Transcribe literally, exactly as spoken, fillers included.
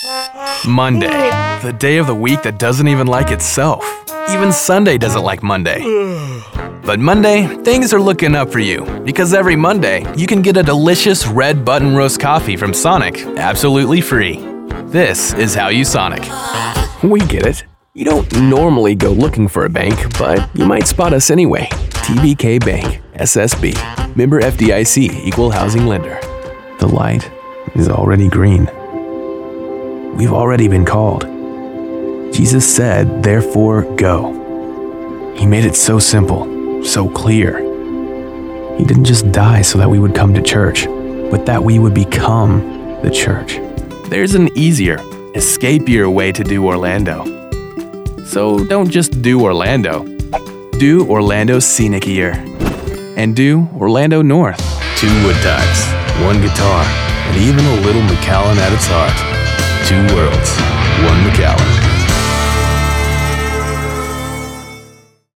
Monday, the day of the week that doesn't even like itself. Even Sunday doesn't like Monday. But Monday, things are looking up for you, because every Monday, you can get a delicious red button roast coffee from Sonic, absolutely free. This is how you Sonic. We get it. You don't normally go looking for a bank, but you might spot us anyway. T B K Bank, S S B, member F D I C, equal housing lender. The light is already green. We've already been called. Jesus said, therefore, go. He made it so simple, so clear. He didn't just die so that we would come to church, but that we would become the church. There's an easier, escapier way to do Orlando. So don't just do Orlando. Do Orlando Scenicier. And do Orlando North. Two wood ties, one guitar, and even a little Macallan at its heart. Two worlds, one Macallan.